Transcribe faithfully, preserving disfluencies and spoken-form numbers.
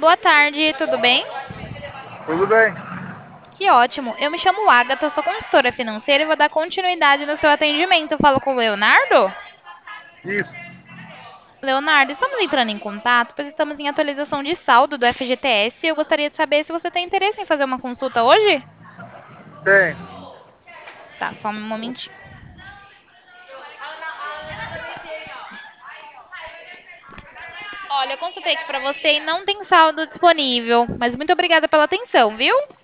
Boa tarde, tudo bem? Tudo bem? Que ótimo. Eu me chamo Agatha, sou consultora financeira e vou dar continuidade no seu atendimento. Eu falo com o Leonardo? Isso, Leonardo, estamos entrando em contato, pois estamos em atualização de saldo do F G T S e eu gostaria de saber se você tem interesse em fazer uma consulta hoje? tem. Tá, só um momentinho. Olha, eu consultei aqui pra você e não tem saldo disponível, mas muito obrigada pela atenção, viu?